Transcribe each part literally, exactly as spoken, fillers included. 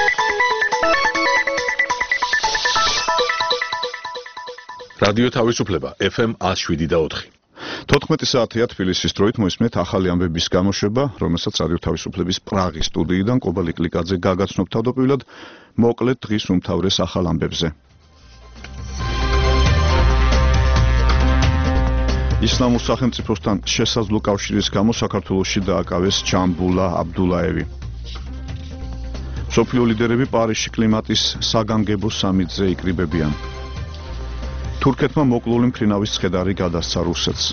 რადიო თავისუფლება ეფ ემ one oh seven და four. თოთხმეტი საათია თბილისის დროით მოისმენთ ახალი ამბების გამოშვება, რომელსაც რადიო თავისუფლების პრაღის სტუდიიდან კობა ლიკლიკაძე გაგაცნობ თავდაპირველად მოკლედ დღის უმთავრეს ახალ ამბებზე. ისლამურ სახელმწიფოსთან შესაძლო კავშირის გამო საქართველოში დააკავეს ჯამბულა აბდულაევი. მსოფლიო ლიდერები პარიზში კლიმატის საგანგებო სამიტზე იკრიბებიან. თურქეთმა მოკლული მფრინავის ცხედარი გადასცა რუსეთს.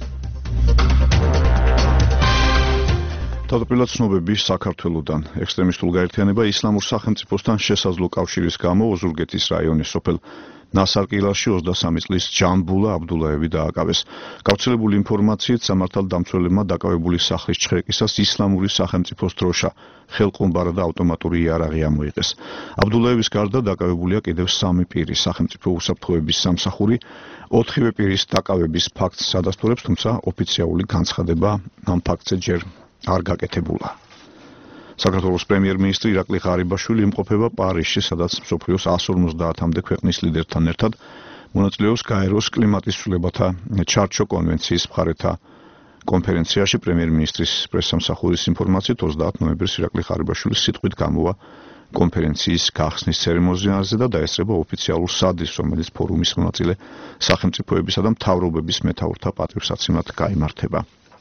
თავდაპირველად ცნობები საქართველოდან. ექსტრემისტულ გაერთიანება ისლამურ სახელმწიფოსთან შესაძლო კავშირის გამო ოზურგეთის რაიონის სოფელ ნასარკილაში ოცდასამი წლის ჯამბულა აბდულაევი დააკავეს. გავრცელებული ინფორმაციით სამართალდამცველებმა დაკავებული სახლის ჩხრეკისას ისლამური სახელმწიფოს დროშა, ხელყუმბარა და ავტომატური იარაღი ამოიღეს. აბდულაევის გარდა დაკავებულია კიდევ სამი პირი. სახელმწიფო უსაფრთხოების სამსახური ოთხივე პირის დაკავების ფაქტს ადასტურებს, თუმცა ოფიციალური განცხადება ამ ფაქტზე ჯერ არ გაკეთებულა. საქართველოს პრემიერ-მინისტრი ირაკლი ღარიბაშვილი იმყოფება პარიზში, სადაც მსოფლიოს one fifty-მდე ქვეყნის ლიდერთან ერთად მონაწილეობს გაეროს კლიმატის ცვლილებათა ჩარჩო კონვენციის მხარეთა კონფერენციაში. პრემიერ-მინისტრის პრესსამსახურის ინფორმაციით ოცდაათ ნოემბერს ირაკლი ღარიბაშვილი სიტყვით გამოვა კონფერენციის გახსნის ცერემონიალზე და დაესწრება ოფიციალურ სადისს, რომელიც ფორუმის მონაწილე სახელმწიფოებისა და მთავრობების მეთაურთა პატივსაცემად გაიმართება.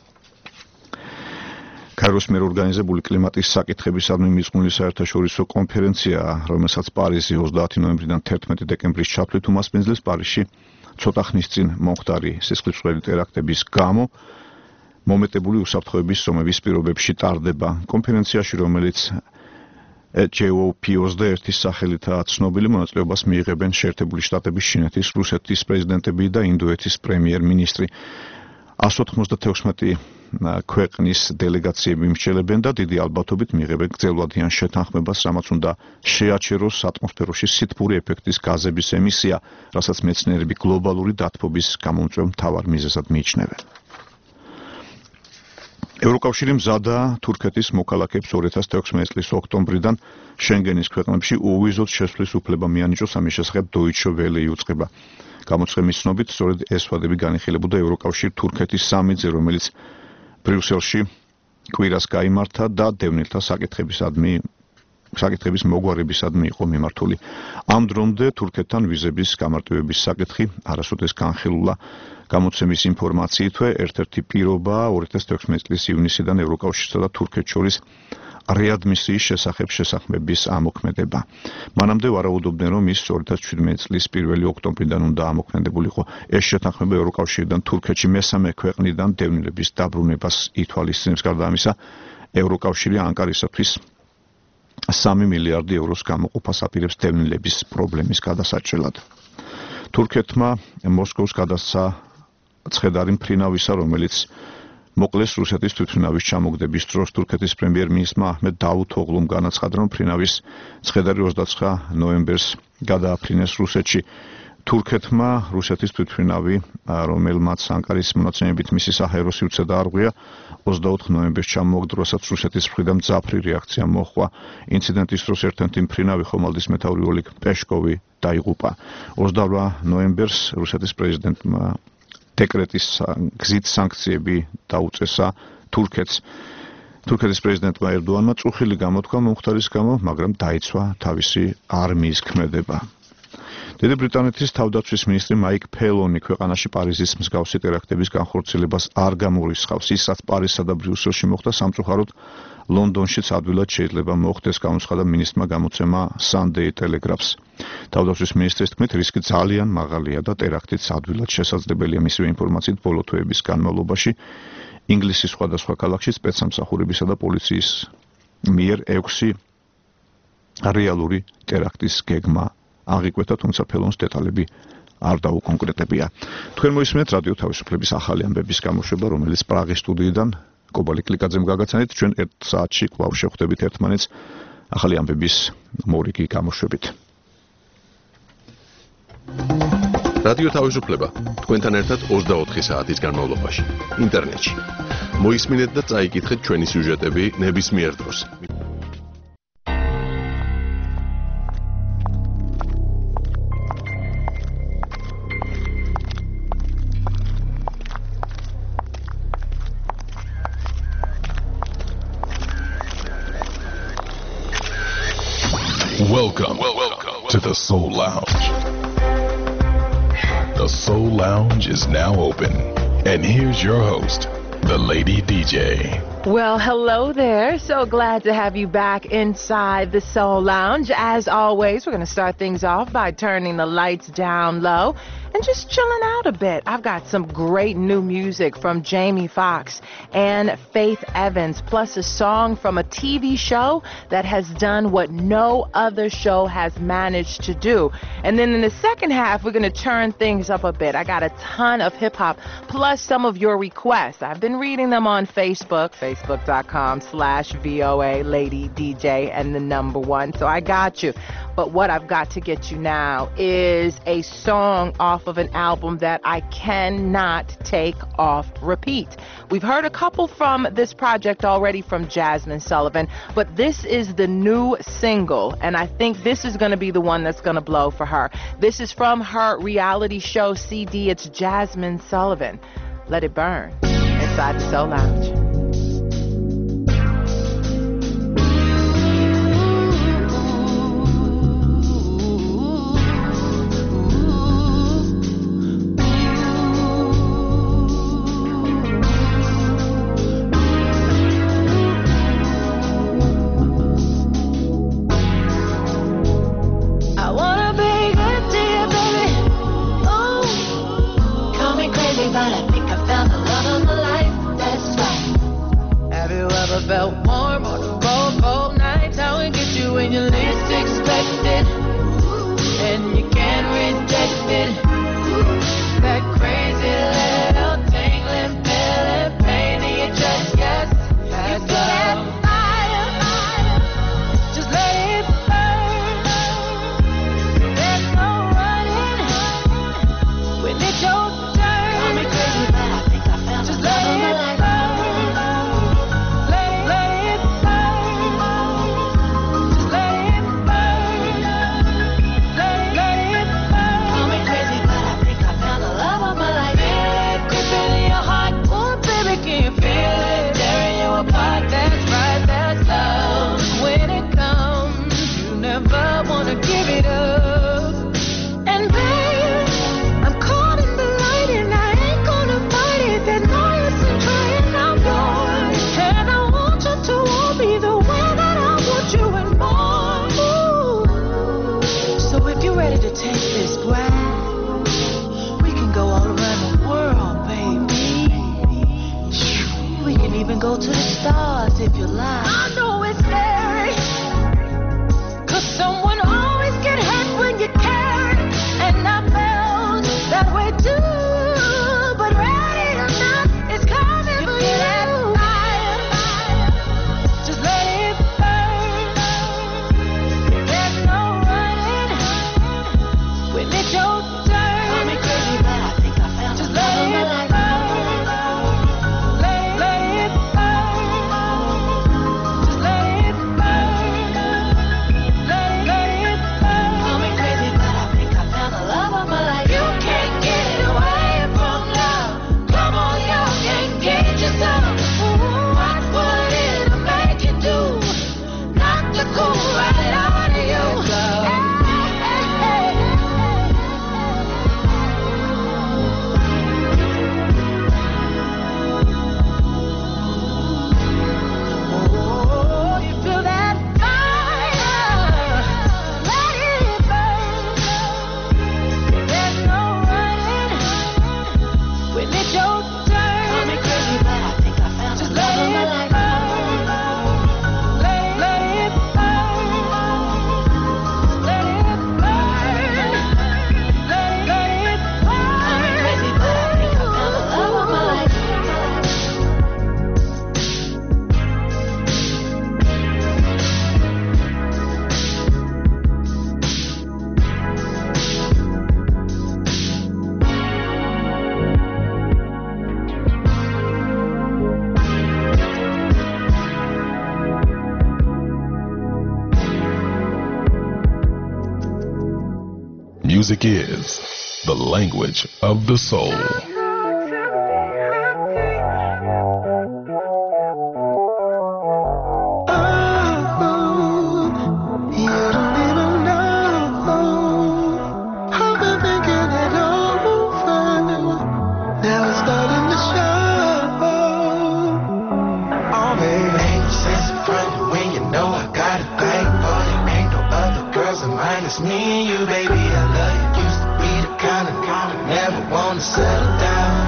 გაეროს მიერ ორგანიზებული კლიმატის საკითხებისადმი მიძღვნილი საერთაშორისო კონფერენცია, რომელსაც პარიზი ოცდაათი ნოემბრიდან თერთმეტი დეკემბრის ჩათვლით უმასპინძლეს, პარიზში ცოტა ხნის წინ მომხდარი სისხლისმღერი ტერაქტების გამო მომეტებული უსაფრთხოების ზომების პირობებში ტარდება. კონფერენციაში, რომელიც ჯი ო პი ოცდაერთის სახელითაა ცნობილი, მონაწილეობას მიიღებენ შეერთებული შტატების, ჩინეთის, რუსეთის პრეზიდენტები და ინდოეთის პრემიერ-მინისტრი. one ოცდათექვსმეტი ქვეყნის დელეგაციები მსჯელებენ და დიდი ალბათობით მიიღებენ გრძელვადიან შეთანხმებას, რამაც უნდა შეაჩეროს ატმოსფეროში სითბური ეფექტის გაზების ემისია, რასაც მეცნიერები გლობალური დათბობის გამომწვევ მთავარ მიზეზად მიიჩნევენ. ევროკავშირი მზადაა თურქეთის მოქალაქეებს ორი ათას თექვსმეტი წლის ოქტომბრიდან შენგენის ქვეყნებში უვიზოდ შესვლის უფლება მიანიჭოს. ამის შესახებ Deutsche Welle იუწყება. გამოცხების ცნობით, სწორედ ეს ვადები განიხილებოდა ევროკავშირ თურქეთის სამიტზე, რომელიც ბრიუსელში კვირას გაიმართა და დევნილთა საკითხებისადმი საკითხების მოგვარებისადმი იყო მიმართული. ამ დრომდე თურქეთთან ვიზების გამარტივების საკითხი არასოდეს განხილულა. გამოცემის ინფორმაციითვე ერთ-ერთი პირობაა ორი ათას თექვსმეტი წლის ივნისიდან ევროკავშირსა და თურქეთს შორის რეადმისიის შესახებ შესაქმების ამოქმედება. მანამდე ვარაუდობდნენ, რომ ის ორი ათას შვიდმეტი წლის პირველი ოქტომბრიდან უნდა ამოქმედებულიყო. ეს შეთანხმება ევროკავშირიდან თურქეთში მესამე ქვეყნიდან დევნილების დაბრუნებას ითვალისწინებს. გარდა ამისა, ევროკავშირი ანკარისათვის სამი მილიარდი ევროს გამოყოფას აპირებს დევნილების პრობლემის გადასაჭრელად. თურქეთმა მოსკოვს გადასცა ცხედარი მფრინავისა, რომელიც მოკლეს რუსეთის თვითმფრინავის ჩამოგდების დროს. თურქეთის პრემიერ-მინისტრმა აჰმედ დავუთოღლუმ განაცხადა, რომ მფრინავის ცხედარი ოცდაცხრა ნოემბერს გადააფრინეს რუსეთში. თურქეთმა რუსეთის თვითმფრინავი, რომელმაც ანკარის მონაცემებით მისი საჰაერო სივრცე დაარღვია, ოცდაოთხ ნოემბერს ჩამოაგდო, რასაც რუსეთის მხრიდან მძაფრი რეაქცია მოჰყვა. ინციდენტის დროს ერთ-ერთი მფრინავი, ხომალდის მეთაური ოლეგ პეშკოვი დაიღუპა. ოცდარვა ნოემბერს რუსეთის პრეზიდენტმა დეკრეტის გზით სანქციები დაუწესა თურქეთს. თურქეთის პრეზიდენტმა ერდოანმა წუხილი გამოთქვა მომხდარის გამო, მაგრამ დაიცვა თავისი არმიის ქმედება. დიდი ბრიტანეთის თავდაცვის მინისტრი მაიკ ფელონი ქვეყანაში პარიზის მსგავსი ტერაქტების განხორციელებას არ გამორიცხავს. ისაც პარიზსა და ბრიუსელში მოხდა, სამწუხაროდ ლონდონშიც ადვილად შეიძლება მოხდეს, გამოცხადა მინისტრმა გამოცემა Sunday Telegraphs. თავდაცვის მინისტრის თქმით, რისკი ძალიან მაღალია და ტერაქტიც ადვილად შესაძლებელია. მისივე ინფორმაციით, ბოლო თვეების განმავლობაში ინგლისის სხვადასხვა ქალაქში სპეცსამსახურებისა და პოლიციის მიერ ექვსი რეალური ტერაქტის გეგმა აღიკვეთა, თუმცა ფელონს დეტალები არ დაუკონკრეტებია. თქვენ მოისმენთ რადიო თავისუფლების ახალი ამბების გამოშვება, რომელიც პრაღის სტუდიიდან კობა ლიკლიკაძემ გაგაცანით. ჩვენ ერთ საათში კვლავ შევხვდებით ერთმანეთს ახალი ამბების მორიგი გამოშვებით. რადიო თავისუფლება თქვენთან ერთად ოცდაოთხი საათის განმავლობაში ინტერნეტში. მოისმინეთ და წაიკითხეთ ჩვენი სიუჟეტები ნებისმიერ დროს. Welcome, welcome to the Soul Lounge. The Soul Lounge is now open. And here's your host, the Lady D J. Well, hello there. So glad to have you back inside the Soul Lounge. As always, we're going to start things off by turning the lights down low and just chilling out a bit. I've got some great new music from Jamie Foxx and Faith Evans, plus a song from a T V show that has done what no other show has managed to do. And then in the second half, we're going to turn things up a bit. I got a ton of hip-hop, plus some of your requests. I've been reading them on Facebook, facebook.com slash VOA Lady D J and the number one. So I got you. But what I've got to get you now is a song off of an album that I cannot take off repeat. We've heard a couple from this project already from Jazmine Sullivan, but this is the new single, and I think this is going to be the one that's going to blow for her. This is from her reality show C D. It's Jazmine Sullivan. Let it burn inside the Soul Lounge. Felt warm on a cold, cold night. How it gets you when you least expect it, and you can't reject it. That crazy little tingling, feeling pain in your chest. Yes, you feel that fire, fire. Just let it burn. There's no running when it's your turn. Call me crazy, but I think I found just let it burn. Go to the stars if you like. I know it's scary, 'cause someone always get hurt when you care, and I felt that way too. But ready or not, it's coming you for you. That fire, fire. Just let it burn. There's no running when it's your turn. Call me crazy, but I think I found just let it burn. Music is the language of the soul. Oh, you don't just me and you, baby. I love you. Used to be the kind of kind of never wanna settle down.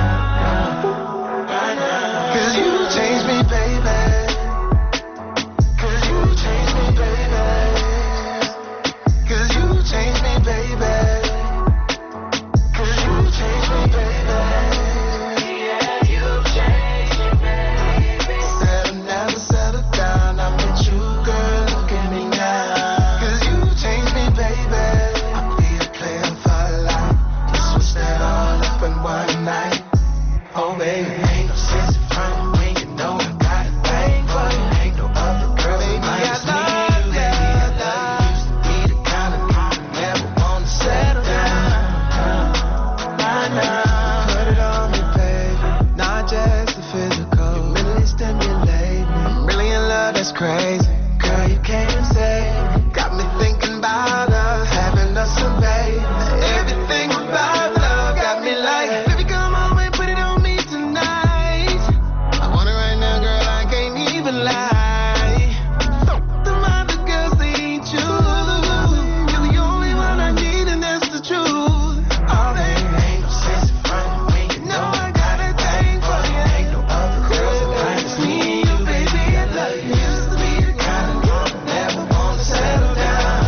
Cause you changed me, baby. Cause you changed me, baby. Cause you changed me, baby. Cause you changed me, baby. Yeah, you changed me, baby. Said I'll never settle down. I'm with you, girl. Look at me now. Cause you changed me, baby. I'll be a player for life. You switched that all up in one night. Oh, baby, ain't no sense in front when you know I got a thing for you. Ain't no other girl in my life. Me and you, baby, I love you. Used to be the kind of guy who never wanna settle down. I know. Put it on me, baby. Not just the physical. You mentally stimulate me. I'm really in love, that's crazy. Girl, you can't say. Got me thinking about us, having us some baby. Everything about love got me like, baby, come on and put it on me tonight. I want it right now, girl, I can't even lie. The other girls, they ain't you. You're the only one I need, and that's the truth. Oh, baby, ain't no sense in front when you know I got a thing for you. Ain't no other girls like it's me and you, baby. I love you. Used to be the kind of girl who never wanna settle down.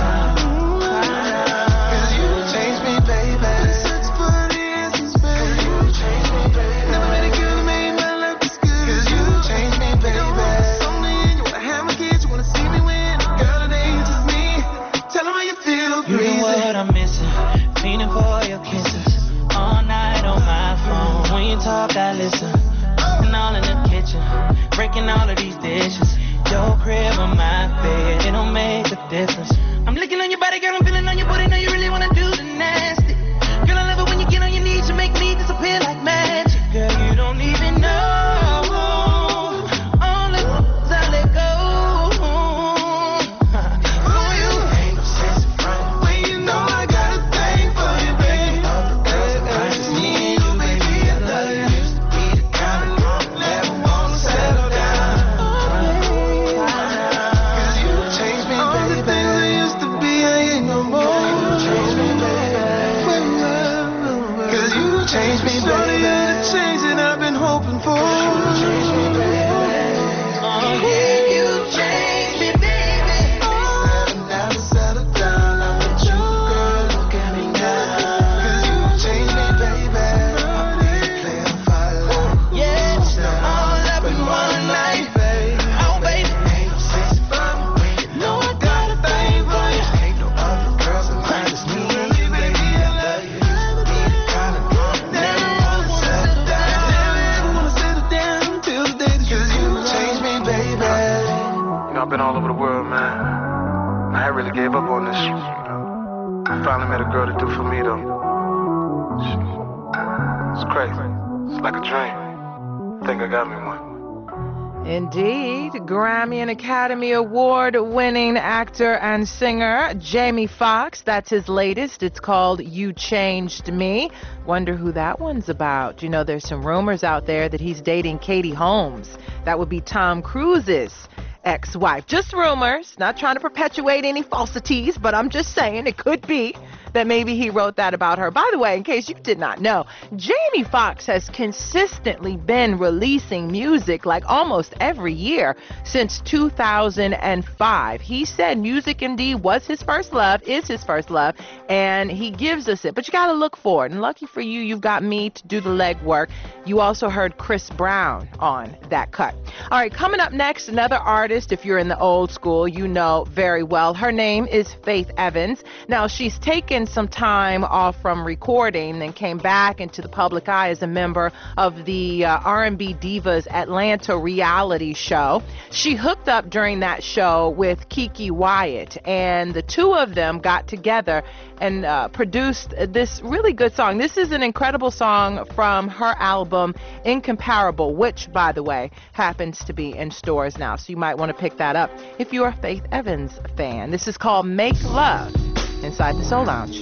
Cause you changed me, baby. Such funny answers, baby. Cause you changed me, baby. Never met a girl who made my life this good. Cause you changed me, baby. You want something, you wanna have my kids, you wanna see me win. Girl, it ain't just me. Tell them how you feel, You know what I'm missing, fiending for your kisses. All night on my phone, when you talk I listen. And all in the kitchen, breaking all of these dishes. Your crib or my bed, it don't make a difference. I'm licking on your body, girl, I'm feeling on your booty. Know you really wanna do the nasty. Girl, I love it when you get on your knees, you make me disappear like magic. Girl, you don't even know all the things I let go. for you. Ain't no sense in front when you know I got a thing for you, baby. Other girls like it's me and you, baby. I love you. Used to be the kind of girl who never wanna settle down. Cause you changed me, baby. All the things I used to be, I ain't no more. You changed me, baby. Cause you changed me, baby. Shorty, you're the change that I've been hoping for. You changed me, baby. Oh yeah, you changed me, baby. Said I'll never settle down. I'm with you, girl. Look at me now. Cause you changed me, baby. I'll be a player for life. Yeah, all up in one night. Oh baby, Ain't no sense in front when you know I got a thing for you. Ain't no other girls in mine, it's me and you, baby. I love you. Used to be the kind of girl who never wanna settle down. Never ever wanna settle down till the day that you Cause you changed me, baby. You know, I've been all over the world, man. I had really gave up on this. You know. I finally met a girl to do for me, though. It's crazy. It's like a dream. Think I got me one. Indeed, Grammy and Academy Award winning actor and singer Jamie Foxx. That's his latest. It's called You Changed Me. Wonder who that one's about. You know, there's some rumors out there that he's dating Katie Holmes. That would be Tom Cruise's ex-wife. Just rumors, not trying to perpetuate any falsities, but I'm just saying it could be that maybe he wrote that about her. By the way, in case you did not know, Jamie Foxx has consistently been releasing music like almost every year since two thousand five. He said music indeed was his first love, is his first love, and he gives us it. But you got to look for it. And lucky for you, you've got me to do the legwork. You also heard Chris Brown on that cut. All right, coming up next, another artist, if you're in the old school, you know very well. Her name is Faith Evans. Now, she's taken some time off from recording and came back into the public eye as a member of the uh, R and B Divas Atlanta reality show. She hooked up during that show with Keke Wyatt, and the two of them got together and uh, produced this really good song. This is an incredible song from her album Incomparable, which, by the way, happens to be in stores now, so you might want to pick that up if you're a Faith Evans fan. This is called Make Love inside the Soul Lounge.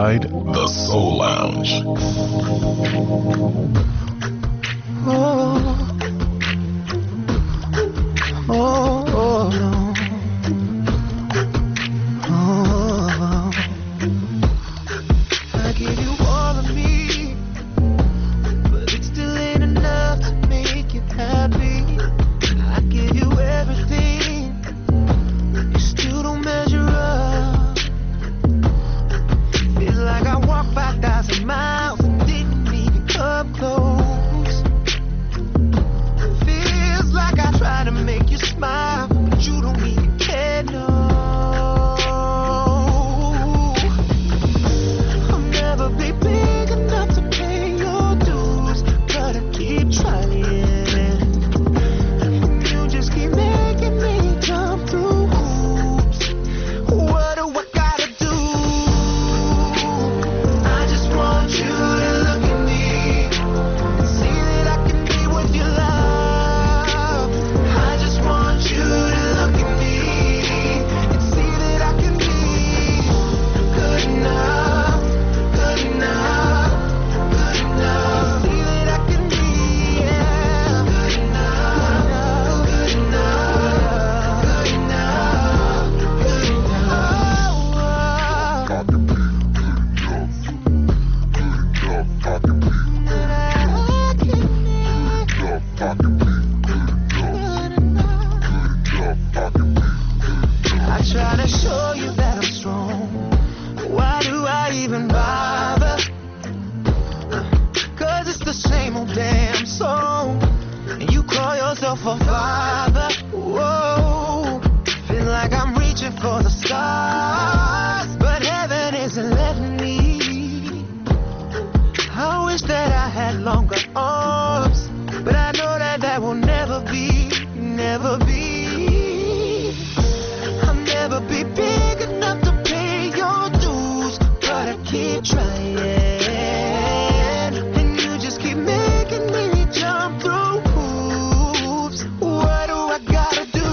inside the Soul Lounge. Oh, oh, oh, oh. I give you all of me, but it still ain't enough to make you happy. I give you everything, you still don't measure up. Feel like I walked five thousand miles and didn't even come close. Feels like I try to make you smile, but you don't even care, no. I'll never be big enough to pay your dues, but I keep trying. You just keep making me jump through hoops. What do I gotta do? I just want you to look at me and see that I can be with your love. I just want you to look at me and see that I can be good enough, good enough, good enough. See that I can be, yeah, good enough, good enough, good enough, good enough. I can be I try to show you that I'm strong. Why do I even bother? Cause it's the same old damn song, and you call yourself a father. Whoa, feel like I'm reaching for the stars, but heaven isn't letting me. I wish that I had longer arms, but I know that that will never be, never be. I'll never be big enough to pay your dues, but I keep trying. And you just keep making me jump through hoops. What do I gotta do?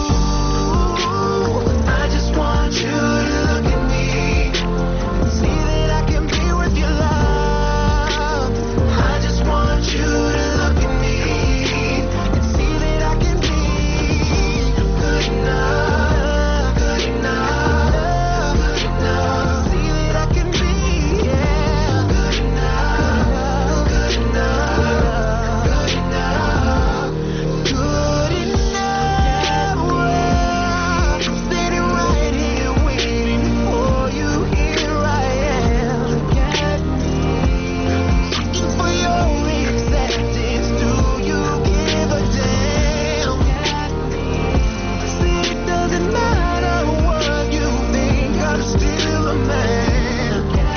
I just want you to look at me and see that I can be with your love. I just want you to look at me and see that I can be good enough, good enough, good enough. See that I can be, yeah, good enough, good enough, good enough, good enough. I'm sitting right here waiting for you. Here I am. Look at me, looking for your acceptance. Do you give a damn? See, it doesn't matter what you think, I'm still a man.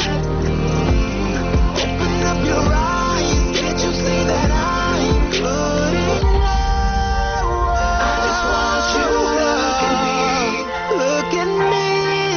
Open up your eyes, can't you see that I'm good enough? I just want you to look at me, look at me.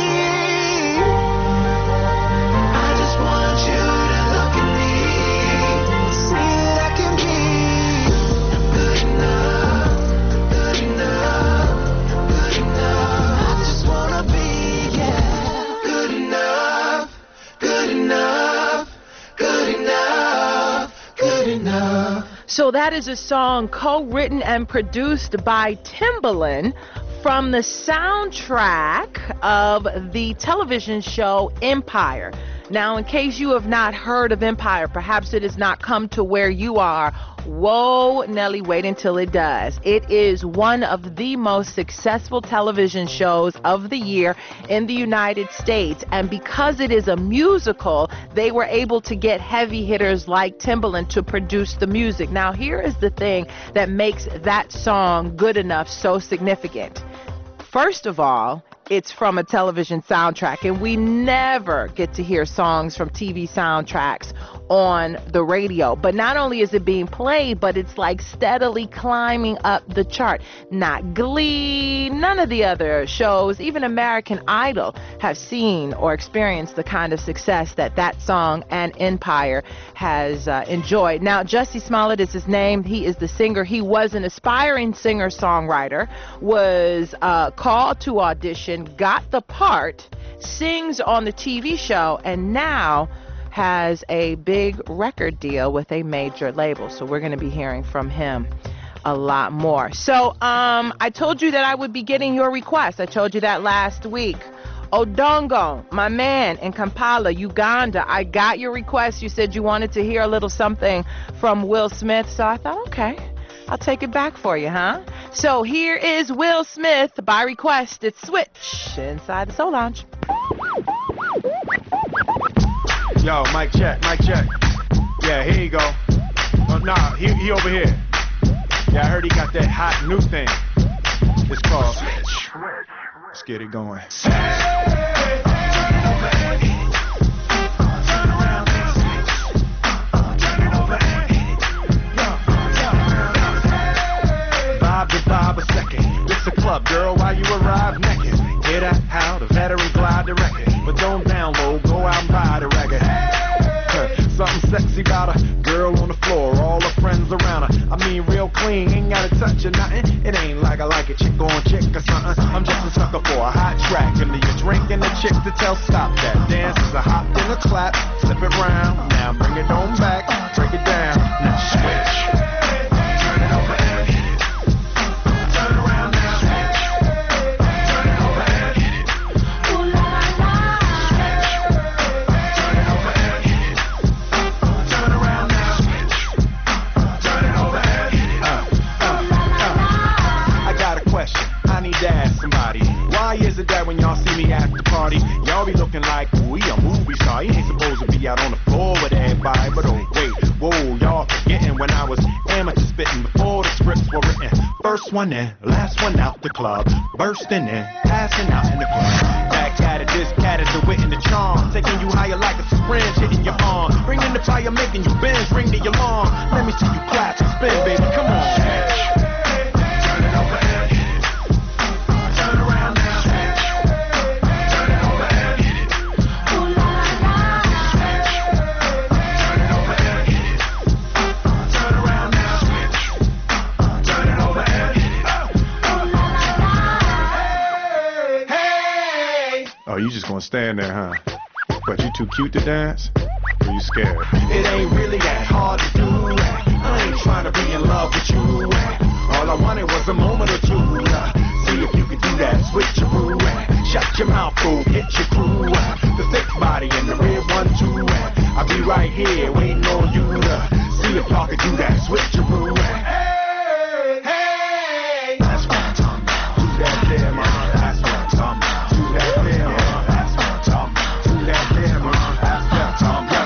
I just want you to look at me, see that I can be good enough, good enough, good enough. I just wanna be, yeah, good enough, good enough, good enough, good enough. So that is a song co-written and produced by Timbaland from the soundtrack of the television show Empire. Now, in case you have not heard of Empire, perhaps it has not come to where you are. Whoa, Nelly, wait until it does. It is one of the most successful television shows of the year in the United States. And because it is a musical, they were able to get heavy hitters like Timbaland to produce the music. Now, here is the thing that makes that song Good Enough so significant. First of all, it's from a television soundtrack, and we never get to hear songs from T V soundtracks on the radio. But not only is it being played, but it's like steadily climbing up the chart. Not Glee, none of the other shows, even American Idol, have seen or experienced the kind of success that that song and Empire has uh, enjoyed. Now, Jussie Smollett is his name. He is the singer. He was an aspiring singer-songwriter, was uh, called to audition, got the part, sings on the T V show, and now has a big record deal with a major label. So we're going to be hearing from him a lot more. So um, I told you that I would be getting your request. I told you that last week. Odongo, my man in Kampala, Uganda, I got your request. You said you wanted to hear a little something from Will Smith, so I thought, okay, I'll take it back for you, huh? So here is Will Smith by request. It's Switch inside the Soul Lounge. Yo, mic check, mic check. Yeah, here you go. Oh, nah, he, he over here. Yeah, I heard he got that hot new thing. It's called Switch. Let's get it going. Bob to Bob a second. This a club, girl, while you arrive naked. Get out how the veteran glide the record. But don't download, go out and buy the record. Something sexy about a girl on the floor, all her friends around her. I mean, real clean, ain't gotta touch or nothing. It ain't like I like a chick on chick or something. I'm just a sucker for a hot track. And you're drinking the chick to tell stop that. Dance is a hop and a clap, slip it round. Now bring it on back, break it down. Now switch. Turn it over and hit it. Turn it around now. Switch. Turn it over and hit it. Ooh la la la. Turn it over and hit it. Turn around now. Switch. Turn it over and hit it. Uh, uh, uh. I got a question. I need to ask somebody. Why is it that when y'all see me at the party, y'all be looking like, ooh, he a movie star. He ain't supposed to be out on the floor with everybody. But oh, wait, whoa, y'all forgetting when I was amateur spitting before the scripts were written. First one in, last one out the club. Bursting in, passing out in the club. Back at it, this cat is the wit and the charm. Taking you higher like a syringe hitting your arm. Bringing the fire, making you bend, ring the alarm. Let me see you clap and spin, baby, come on. Turn it over and hit it. Turn around now. Turn it over and hit it. Ooh la la la. Turn it over and hit it. Turn around now. Switch. Turn it over and hit it. Ooh la la la. Hey, hey. Oh, you just gonna stand there, huh? But you too cute to dance? Or you scared? It ain't really that hard to do. I ain't trying to be in love with you. All I wanted was a moment or two. See if you can do that switcheroo. Shut your mouth, fool, hit your crew. The thick body and the red one too. I'll be right here waiting on you to see if y'all can do that switcheroo. Hey, hey, that's what I'm talking about. Do that there, man. That's what I'm talking about. Do that there, man. That's what I'm talking about. Do that there, man. That's what I'm talking about.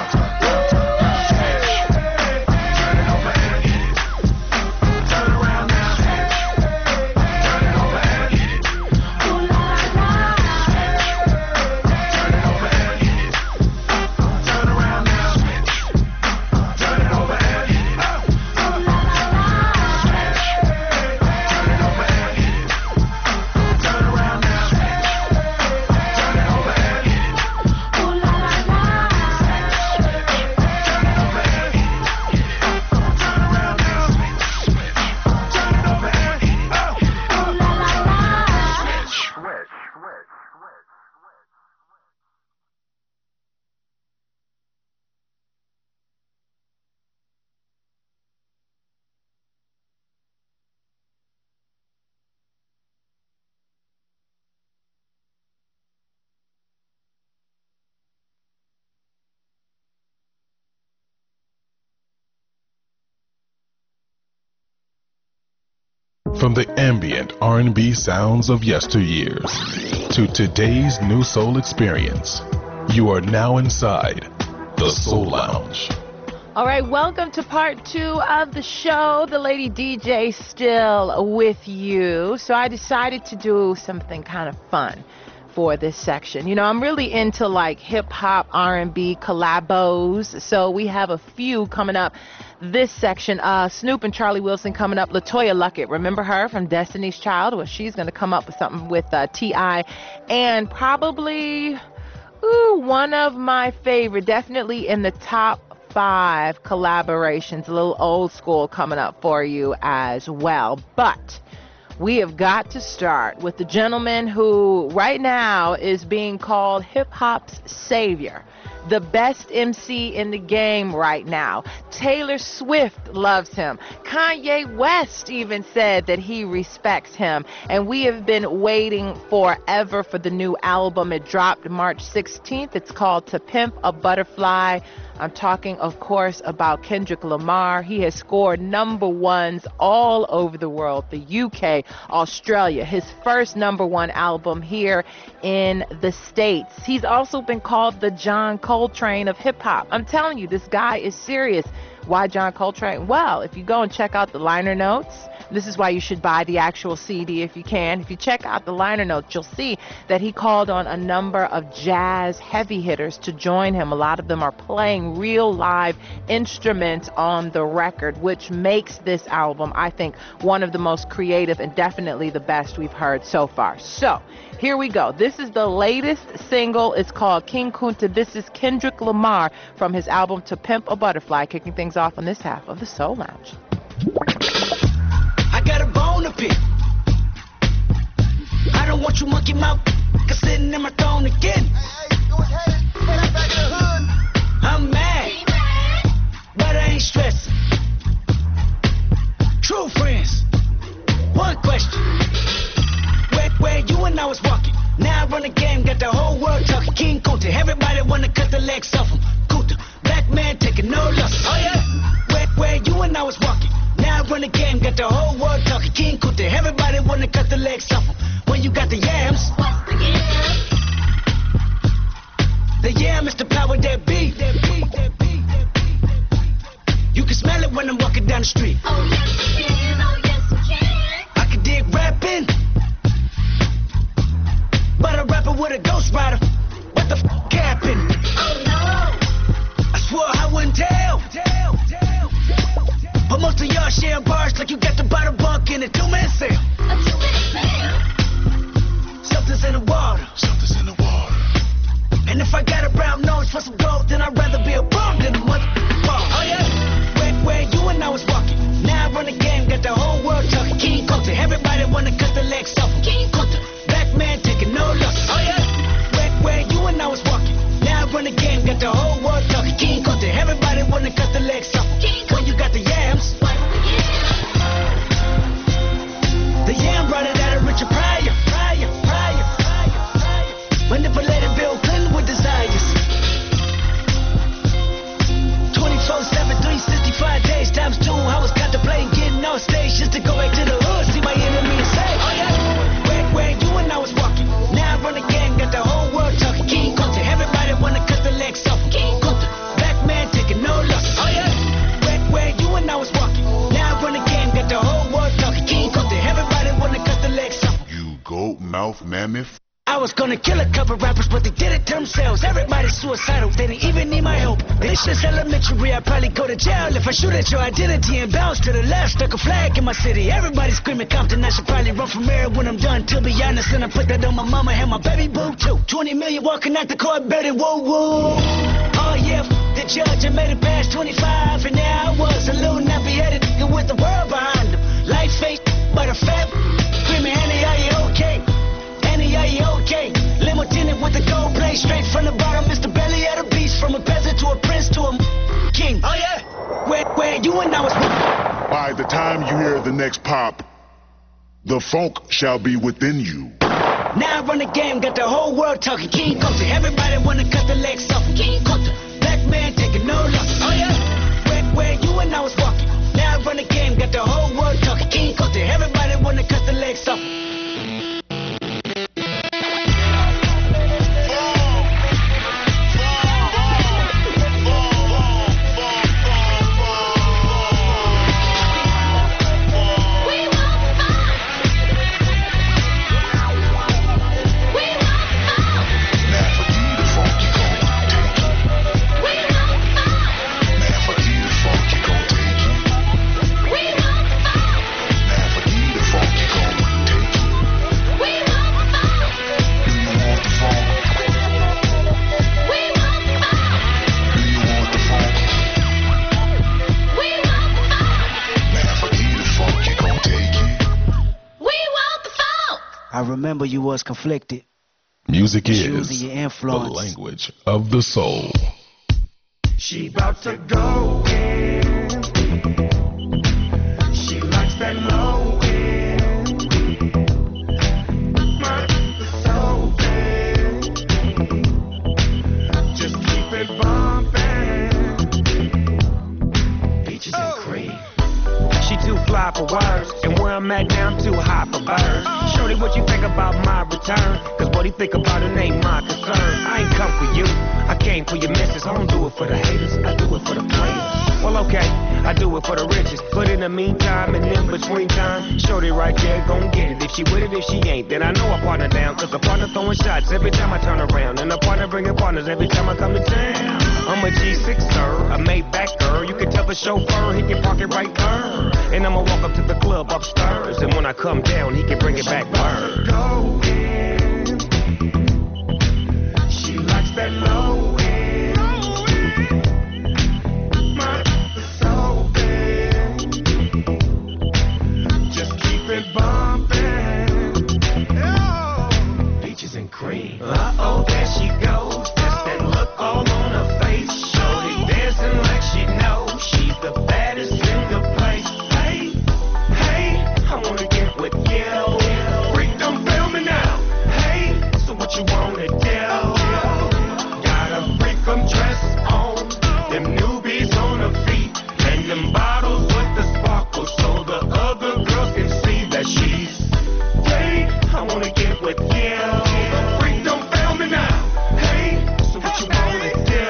From the ambient R and B sounds of yesteryears to today's new soul experience, you are now inside the Soul Lounge. All right, welcome to part two of the show. The Lady D J still with you. So I decided to do something kind of fun for this section. You know, I'm really into like hip hop, R and B collabos. So we have a few coming up this section. Uh, Snoop and Charlie Wilson coming up. LaToya Luckett, remember her from Destiny's Child? Well, she's going to come up with something with uh, T I And probably ooh, one of my favorite, definitely in the top five collaborations, a little old school coming up for you as well. But we have got to start with the gentleman who right now is being called hip-hop's savior, the best M C in the game right now. Taylor Swift loves him. Kanye West even said that he respects him. And we have been waiting forever for the new album. It dropped March sixteenth. It's called To Pimp a Butterfly. I'm talking, of course, about Kendrick Lamar. He has scored number ones all over the world, the U K, Australia, his first number one album here in the States. He's also been called the John Coltrane of hip-hop. I'm telling you, this guy is serious. Why John Coltrane? Well, if you go and check out the liner notes, this is why you should buy the actual C D if you can. If you check out the liner notes, you'll see that he called on a number of jazz heavy hitters to join him. A lot of them are playing real live instruments on the record, which makes this album, I think, one of the most creative and definitely the best we've heard so far. So, here we go. This is the latest single. It's called King Kunta. This is Kendrick Lamar from his album To Pimp a Butterfly, kicking things off on this half of the Soul Lounge. I got a bone to pick. I don't want you monkey mouth cause sitting in my throne again. I'm mad, but I ain't stressing. True friends, one question. Where, where you and I was walking, now I run the game, got the whole world talking. King Kunta, everybody wanna cut the legs off him. Kunta, black man taking no loss. Oh yeah, where, where you and I was walking, now I run the game, got the whole world talking. King Kunta, everybody wanna cut the legs off him. When you got the yams, what's the yam? The yam is the power that beat. That beat, that beat, that beat. You can smell it when I'm walking down the street. Oh yes you can, oh yes you can. I can dig rapping, but a rapper with a ghost rider. What the f*** happened? Oh no! I swore I wouldn't tell. tell, tell, tell, tell. But most of y'all sharing bars like you got the bottom bunk in a two-man sale. A two-man sale. Something's in the water. Something's in the water. And if I got a brown nose for some gold, then I'd rather be a bum than a mother ball. Oh yeah? Where, where you and I was walking, now I run the game, got the whole world talking. King Kunta, everybody wanna cut the legs off. King Kunta, black man taking no loss. Oh yeah? Where, where you and I was walking, now I run the game, got the whole world talking. King Kunta, everybody wanna cut the legs off. When you got the yams, the yam brought it out of Richard Pryor. Pryor, Pryor, Pryor, Pryor. Manipulated Bill Clinton with desires. twenty-four seven, three hundred sixty-five days times two. I was contemplating getting on stage just to go back to the hood, see my enemy and say, oh yeah. Where, where you and I was walking, now I run the game, got the whole world talking. King Kunta, everybody wanna cut the legs off. King Kunta, black man taking no loss. Oh yeah. Where, where you and I was walking, now I run the game, got the whole world talking. King Kunta, everybody wanna cut the legs off. You goat mouth mammoth. I was gonna kill a couple rappers, but they did it to themselves. Everybody's suicidal, they didn't even need my help. This is elementary, I'd probably go to jail if I shoot at your identity and bounce to the left. Stuck a flag in my city, everybody screaming Compton. I should probably run from here when I'm done, to be honest. And I put that on my mama and my baby boo too. twenty million walking out the court, better woo woo. Oh yeah, the judge, I made it past twenty-five, and now I was a little nappy-headed nigga with the world behind him. Light face, but a fat, screaming, Annie, are you okay? Annie, are you okay? Limo tinted with the gold plate, straight from the bottom. Mister Belly at a beast, from a peasant to a prince to a king. Oh yeah, where, where you and I was. By the time you hear the next pop, the funk shall be within you. Now I run the game, got the whole world talking. King Kunta, everybody wanna cut the legs off. King Kunta, black man taking no loss. Oh yeah, where, where you and I was walking, now I run the game, got the whole world talking. King Kunta, everybody wanna cut the legs off. remember you was conflicted. Music is Choosing your the influence. language of the soul. She about to go in. She likes that low end. My soul bad. Just keep it bumping. Peaches and cream. She too fly for words, and where I'm at now I'm too high for birds. Shorty, what you think about my return? Cause what he think about it ain't my concern. I ain't come for you, I came for your missus. I don't do it for the haters, I do it for the players. Well, okay, I do it for the riches, but in the meantime and in between time, shorty right there gon' get it. If she with it, if she ain't, then I know I partner down. Cause the partner throwing shots every time I turn around, and the partner bringing partners every time I come to town. I'm a G six, sir, a Maybach girl. You can tell the chauffeur, he can park it right there. And I'ma walk up to the club upstairs, and when I come down, he can bring it back word. Go in. She likes that low end. My soul bad. Just keep it bumping. Peaches and cream. Uh-oh, there she goes. That's that look all on her face. Shorty dancing like she knows she's the baddest in the place. Hey, hey, I wanna get with you. Freak, don't fail me now. Hey, so what you wanna do? Got a freak, I'm dressed on. Them newbies on her feet. And them bottles with the sparkle so the other girls can see that she's hey, I wanna get with you. Freak, don't fail me now. Hey, so what you wanna do?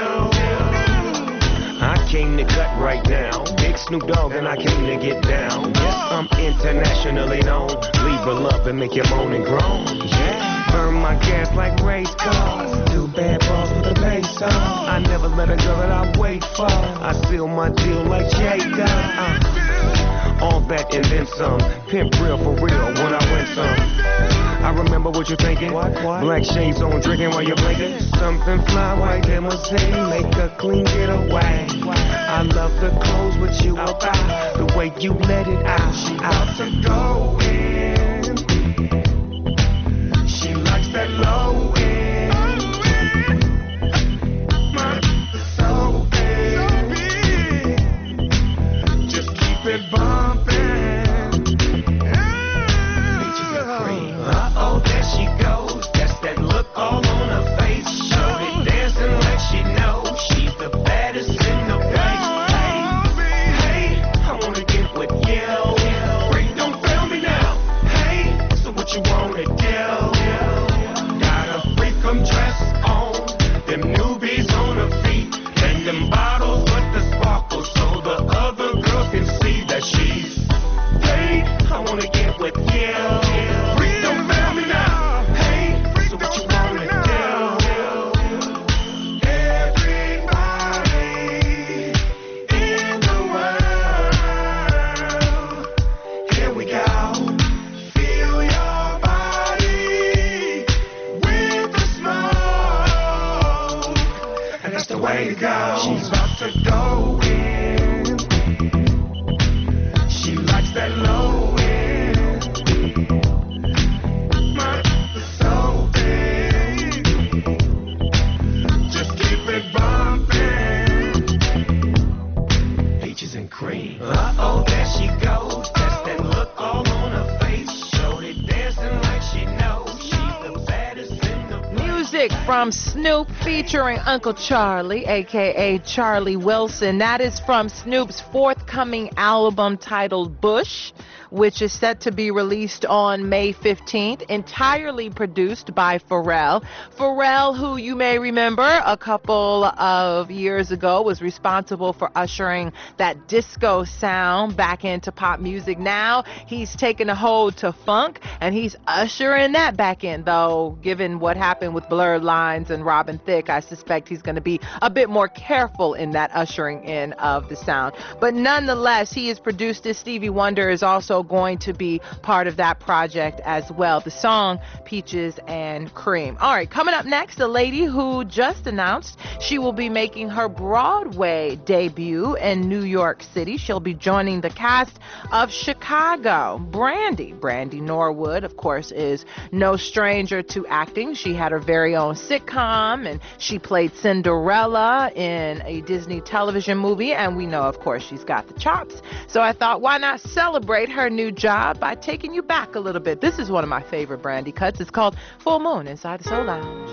I came to cut right now. Big Snoop Dogg and I came to get down. Yes, I'm internationally known. Leave her love and make you moan and groan. Yeah, burn my gas like race cars. Two bad balls with a bass on. I never let a girl that I wait for. I seal my deal like Jacob. Uh, all that and then some. Pimp real for real when I win some. I remember what you're thinking. What, what? Black shades on, drinking while you're blinking. Something fly, white limousine, make a clean getaway. I love the clothes with you about, the way you let it out. She out to go in. She likes that low end. My soul bad. Just keep it bumping. Peaches and cream. Uh-oh, there she goes. That's that look all on her face. Shorty dancing like she knows she's the baddest in the place. Hey, hey, I wanna get with you. Freak, don't fail me now. Hey, so what you wanna do? Got a freak, I'm dressed on. Them newbies on her feet. And them bottles with the sparkle so the other girls can see that she's hey, I wanna get with you. Freak, don't fail me now. Hey, so what you wanna do? Everybody in the world, here we go. Feel your body with the smoke, and that's the way to go. She's about to go in. She likes that low end. My soul bad. Just keep it bumping. Peaches and cream. Uh-oh, there she goes. That's that look all on her face. Shorty dancing like she knows she's the baddest in the place. Music from Snoop featuring Uncle Charlie, aka Charlie Wilson. That is from Snoop's forthcoming album titled Bush, which is set to be released on May fifteenth, entirely produced by Pharrell. Pharrell, who you may remember a couple of years ago was responsible for ushering that disco sound back into pop music. Now he's taken a hold to funk, and he's ushering that back in, though, given what happened with Blurred Lines Hines and Robin Thicke, I suspect he's going to be a bit more careful in that ushering in of the sound. But nonetheless, he has produced this. Stevie Wonder is also going to be part of that project as well. The song, Peaches and Cream. All right, coming up next, a lady who just announced she will be making her Broadway debut in New York City. She'll be joining the cast of Chicago. Brandy. Brandy Norwood, of course, is no stranger to acting. She had her very own sitcom, and she played Cinderella in a Disney television movie, and we know, of course, she's got the chops. So I thought, why not celebrate her new job by taking you back a little bit? This is one of my favorite Brandy cuts. It's called Full Moon inside the Soul Lounge.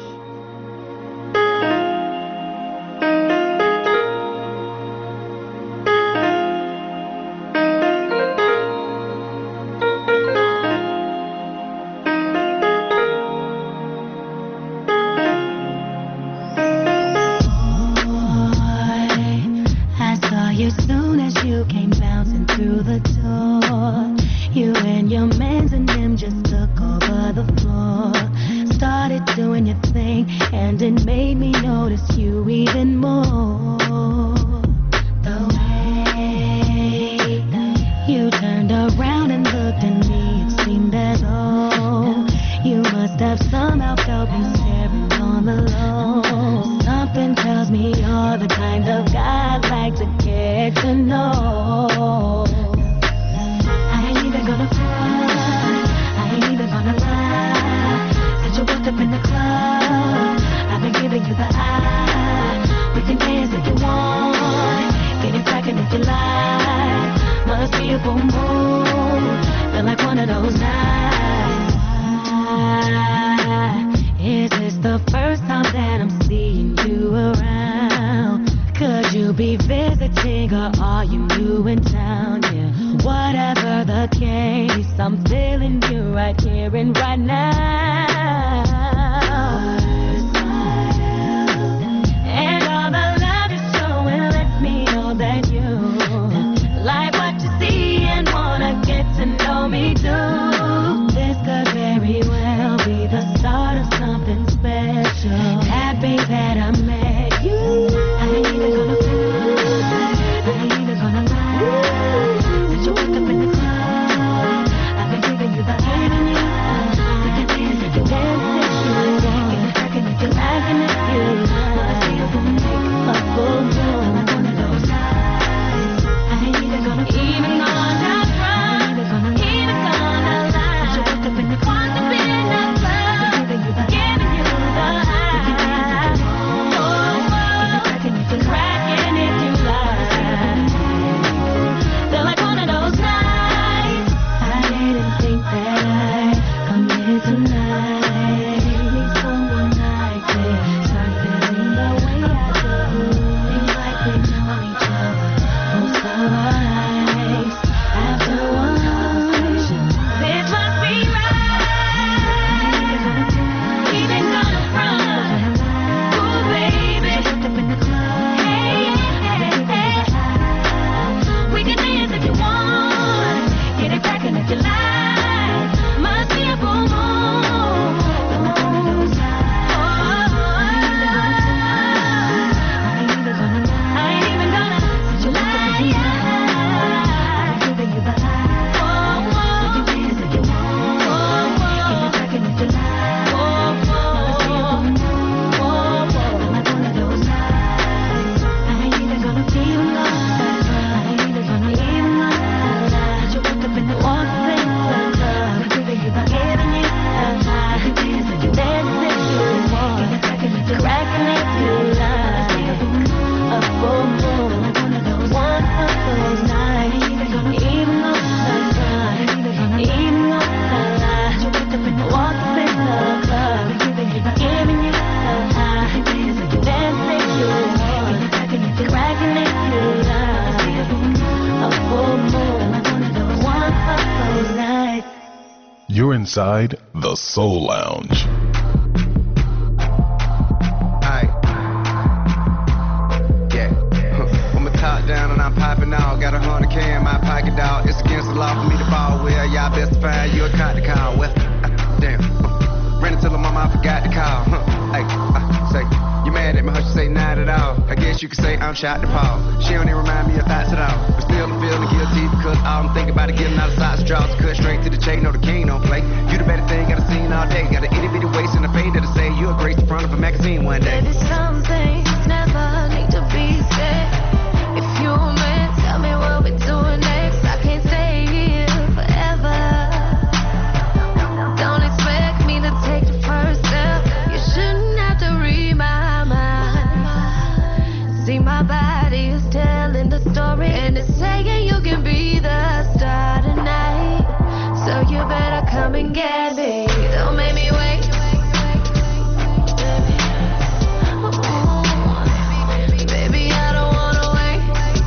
You're inside the Soul Lounge. Aye. Yeah. Huh. With my top down and I'm popping out. Got a hundred K in my pocket, dog. It's against the law for me to ball with. Y'all best to find you a cot to call. Well, uh, damn. Uh, ran into the mama, I forgot to call. Huh. Hey. Uh, mad at me, how she say not at all. I guess you could say I'm shot to Paul. She don't even remind me of thoughts at all. But still I'm feeling guilty because all I'm thinking about is getting out of socks, draws, cut straight to the chain. No, the king don't play. You the better thing I've seen all day. Got an itty bitty waist and a fade that'll say you'll grace the front of a magazine one day. Baby, some things never need to be said. If you a man, tell me what we're doing next. I can't stay here forever. Don't expect me to take the first step. You shouldn't have to read my mind. See, my body is telling the story, and it's saying you can be the star tonight. So you better come and get me. Don't make me wait. Baby, I don't wanna wait.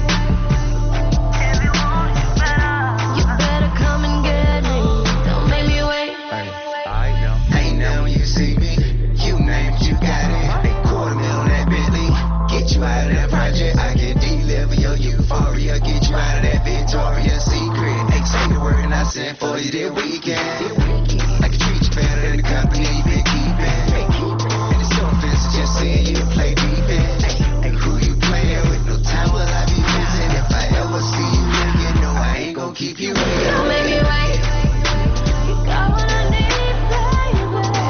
You better come and get me. Don't make me wait. I know. Ain't know when you see me. You name it, you got it. They quarter mil on that Bentley. Get you out of that project. I can deliver your euphoria. Get you out of that Victoria's Secret. Ain't say the word and I sent for you this weekend. I can treat you better than the company you've been keeping. And it's so offensive just seeing you play defense. And who you playing with? No time will I be missing. If I ever see you again, you know I ain't gonna keep you waiting. Don't make me wait. You got what I need, baby.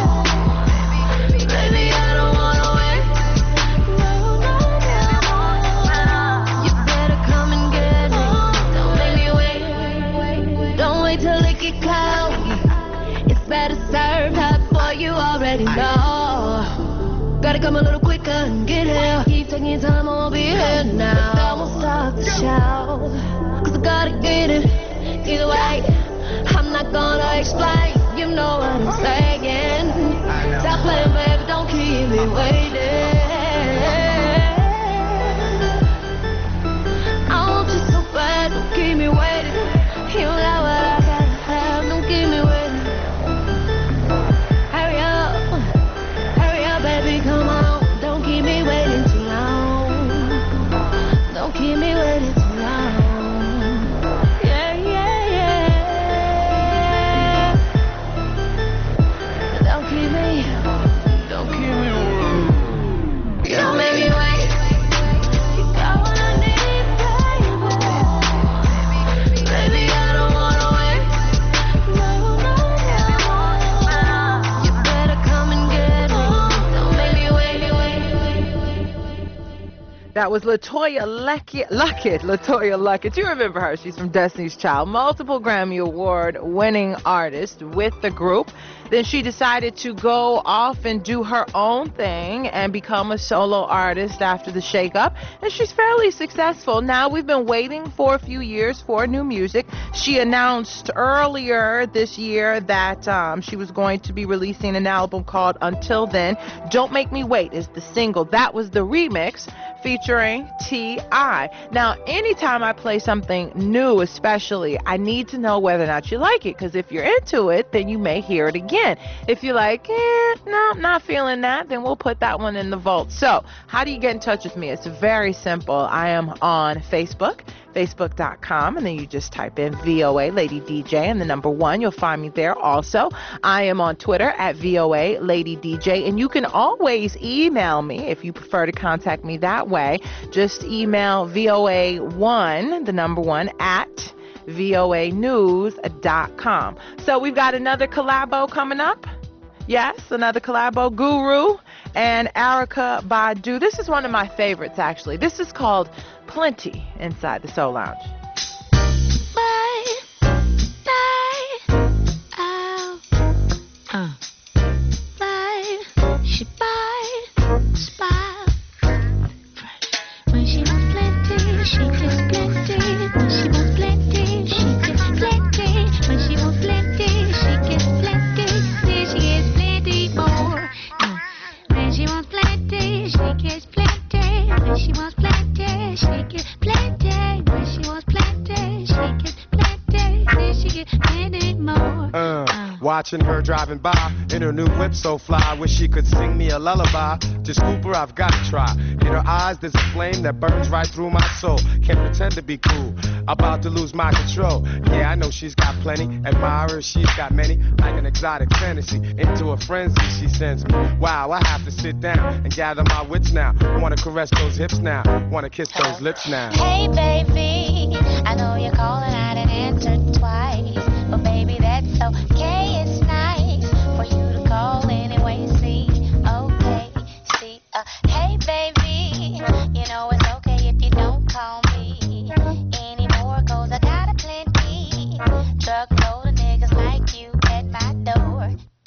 Baby, I don't wanna wait. No, no, no. You better come and get me. Don't make me wait. Don't wait till it get cold. It's better served hot for you already know. Gotta come a little quicker and get here. Keep taking your time, I won't be here now. But I won't stop the show, cause I gotta get it. Either way, I'm not gonna explain. You know what I'm saying. Stop playing, baby, don't keep me waiting. I want you so bad, don't keep me waiting. You know what I gotta have, don't keep me waiting. Hurry up, hurry up, baby, come on. Don't keep me waiting too long. Don't keep me waiting too long. Yeah, yeah, yeah. Don't keep me, don't keep me waiting. Don't make me wait. You got what I need, baby. Baby, I don't wanna wait. No, no, no. You better come and get me. Don't make me wait, wait, wait. That was LaToya Luckett. Luckett. LaToya Luckett. You remember her. She's from Destiny's Child. Multiple Grammy Award winning artist with the group. Then she decided to go off and do her own thing and become a solo artist after the shakeup. And she's fairly successful. Now we've been waiting for a few years for new music. She announced earlier this year that um, she was going to be releasing an album called Until Then. Don't Make Me Wait is the single. That was the remix featuring T I Now, anytime I play something new, especially, I need to know whether or not you like it, because if you're into it, then you may hear it again. If you're like, eh, no, I'm not feeling that, then we'll put that one in the vault. So, how do you get in touch with me? It's very simple. I am on Facebook, facebook dot com, and then you just type in V O A Lady D J and the number one. You'll find me there also. I am on Twitter at V O A Lady D J, and you can always email me if you prefer to contact me that way. Just email V O A one, the number one, at V O A news dot com. So we've got another collabo coming up. Yes, another collabo, Guru and Erykah Badu. This is one of my favorites, actually. This is called Plenty inside the Soul Lounge. Bye, bye, oh, uh, bye, she bye, smile. When she wants plenty, she gets plenty. When she wants plenty, she gets plenty. When she wants plenty, she gets plenty. Then she gets plenty more. Uh, when she wants plenty, she gets plenty. When she wants plenty, she gets plenty. When she wants plenty. watching her driving by in her new whip so fly. Wish she could sing me a lullaby. To scoop her, I've got to try. In her eyes, there's a flame that burns right through my soul. Can't pretend to be cool. About to lose my control. Yeah, I know she's got plenty. Admirers, she's got many. Like an exotic fantasy. Into a frenzy, she sends me. Wow, I have to sit down and gather my wits now. Wanna caress those hips now. Wanna kiss those lips now. Hey, baby, I know you're calling, I didn't answer twice. But baby, that's okay, it's nice for you to call anyway. See, okay, see, uh, hey, baby, you know it's okay if you don't call me anymore, cause I got a plenty truckload of niggas like you at my door.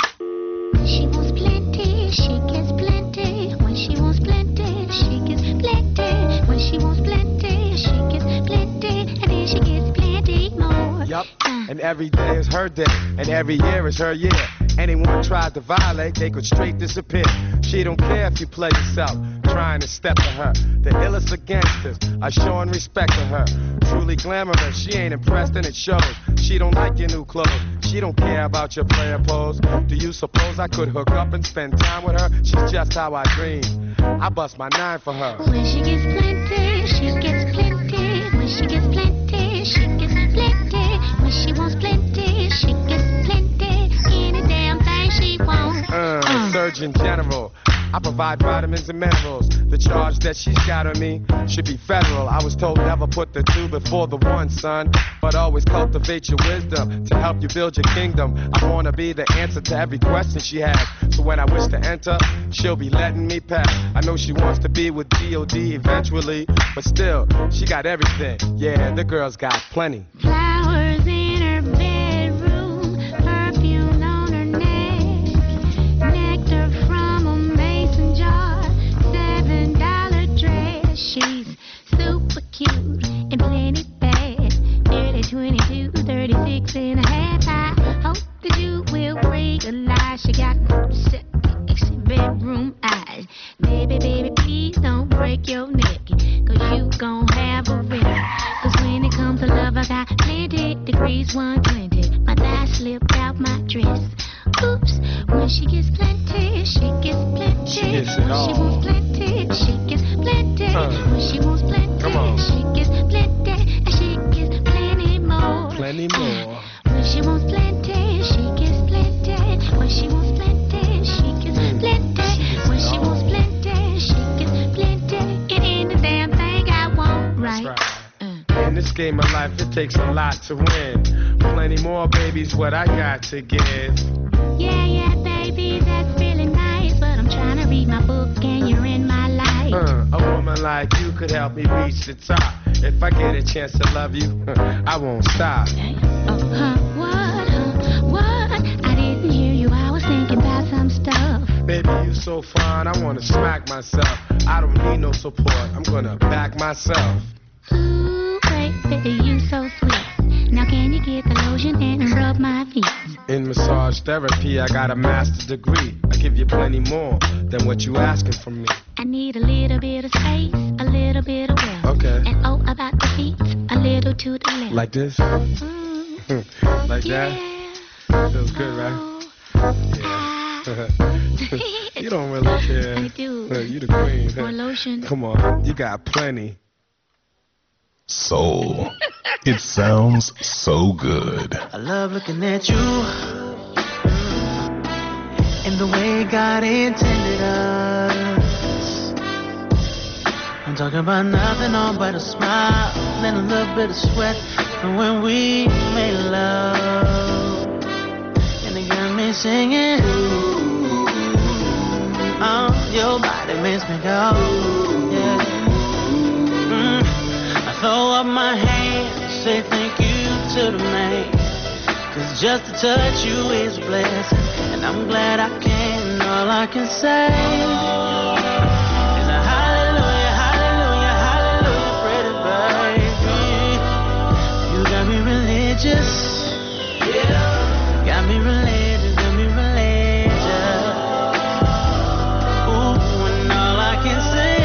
She wants plenty, she gets plenty. When she wants plenty, she gets plenty. When she wants plenty, she gets plenty. And then she gets plenty more. Yup, and every day is her day, and every year is her year. Anyone tries to violate, they could straight disappear. She don't care if you play yourself, trying to step to her. The illest of gangsters are showing respect to her. Truly glamorous, she ain't impressed and it shows. She don't like your new clothes, she don't care about your player pose. Do you suppose I could hook up and spend time with her? She's just how I dream. I bust my nine for her. When she gets plenty, she gets plenty. When she gets plenty, she gets plenty. When she wants plenty, she gets plenty. Any damn thing she wants. Uh, uh. Surgeon General, I provide vitamins and minerals. The charge that she's got on me should be federal. I was told never put the two before the one, son. But always cultivate your wisdom to help you build your kingdom. I wanna be the answer to every question she has. So when I wish to enter, she'll be letting me pass. I know she wants to be with D O D eventually, but still, she got everything. Yeah, the girl's got plenty. Flowers in her bedroom, perfume on her neck, nectar from a mason jar, seven dollar dress. She's super cute and plenty bad, nearly twenty-two, thirty-six and a half. I hope that you will realize she got sexy bedroom eyes. Baby, baby, please don't break your neck, cause you gon' have a wreck. Cause when it comes to love, I got plenty degrees, one twenty. My thigh slipped out my dress. Oops, when she gets plenty, she gets plenty. She gets it all. When she wants plenty, she gets plenty. Uh, when she wants plenty, come on. she gets plenty. And she gets plenty more. Plenty more. When she wants plenty, she gets plenty. When she wants plenty, she gets plenty. When she wants plenty, she gets plenty. It ain't the damn thing I want, right? That's right. In this game of life, it takes a lot to win. Plenty more, baby's what I got to give. Yeah, yeah, baby, that's really nice, but I'm trying to read my book and you're in my life. Uh, a woman like you could help me reach the top. If I get a chance to love you, I won't stop. Oh, huh, what, huh, what? I didn't hear you, I was thinking about some stuff. Baby, you so fine, I wanna smack myself. I don't need no support, I'm gonna back myself. Ooh, baby, you so sweet. Now can you get the lotion and rub my feet? In massage therapy, I got a master's degree. I give you plenty more than what you asking from me. I need a little bit of space, a little bit of wealth. Okay. And oh, about the feet, a little to the left. Like this? Mm. Like yeah. that? Feels good, right? Yeah. You don't really care. I do. You the queen. More lotion. Come on, you got plenty. Soul. It sounds so good. I love looking at you and the way God intended us. I'm talking about nothing on but a smile and a little bit of sweat from when we made love. And it got me singing. Oh, your body makes me go. Yeah. Throw up my hands, say thank you to the man. Cause just to touch you is a blessing, and I'm glad I can. All I can say is a hallelujah, hallelujah, hallelujah, pretty baby. You got me religious, yeah. Got me religious, got me religious. Ooh, and all I can say.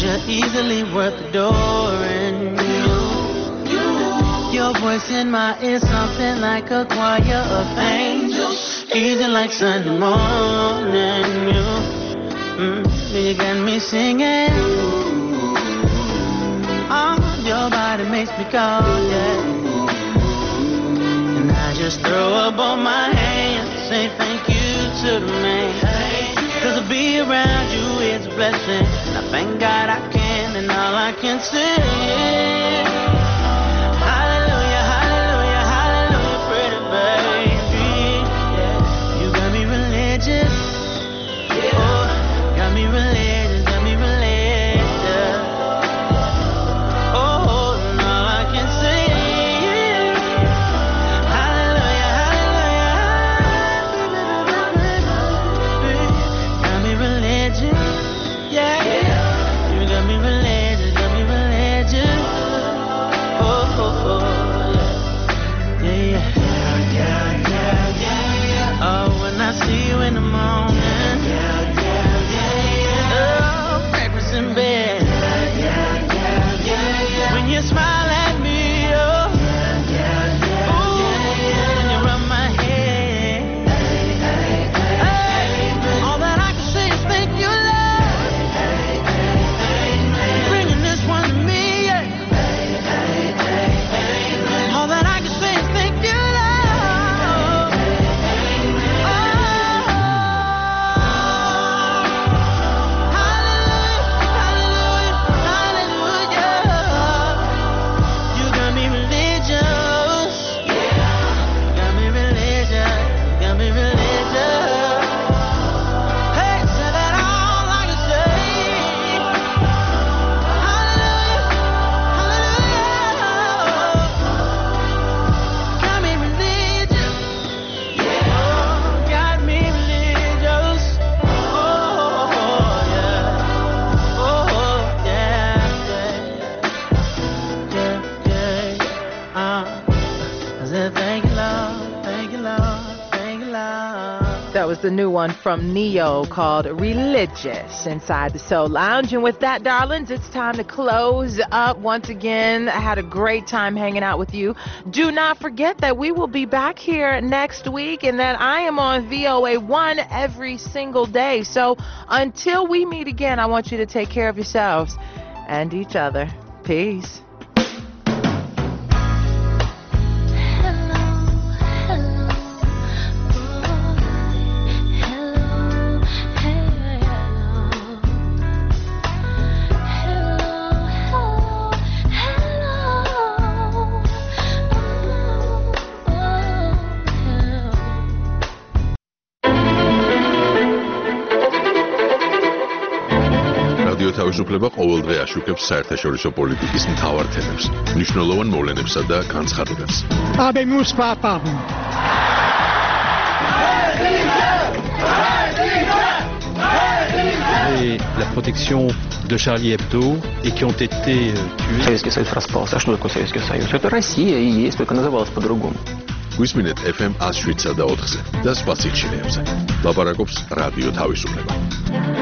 you're easily worth adoring. You, your voice in my ear, something like a choir of angels, easy like Sunday morning. You, mm, you got me singing. Oh, your body makes me go, yeah. And I just throw up on my hands, say thank you to the man. Cause to be around you is a blessing. And I thank God I can, and all I can say is hallelujah, hallelujah, hallelujah, pretty baby. Yeah, you got me religious. Oh, got me religious, got me religious. Oh, and all I can say is hallelujah, hallelujah. Got me religious. Yeah, yeah. You got me religious, got me religious. Oh, oh, oh, yeah. Yeah, yeah, yeah, yeah, yeah. Oh, when I see you in the morning. Yeah, yeah, yeah, yeah. Oh, breakfast in bed. Yeah, yeah, yeah, yeah, yeah. When you smile at me, oh. Yeah, yeah, yeah, ooh, yeah, yeah. When you rub my head. Hey, hey, hey, hey. All that I can say is thank you, Lord. Hey, hey, hey, hey. Bringing this one to me, yeah. Hey, hey, hey, hey. All that I can say is thank you, Lord. That was the new one from Neo called Religious inside the Soul Lounge. And with that, darlings, it's time to close up once again. I had a great time hanging out with you. Do not forget that we will be back here next week and that I am on V O A one every single day. So until we meet again, I want you to take care of yourselves and each other. Peace. თავისუფლება ყოველდღე აშუქებს საერთაშორისო პოლიტიკის მთავარ თემებს, მნიშვნელოვან მოვლენებსა და განცხადებებს. Habemus papam. Et la protection de Charlie Hebdo et qui ont été tués. Советский Союз распался. А что такое Советский Союз? Это Россия и есть, только называлась по-другому. გვისმინეთ эф эм one oh seven და ოთხზე და სხვა სიჩილეებზე. ლაპარაკობს რადიო თავისუფლება.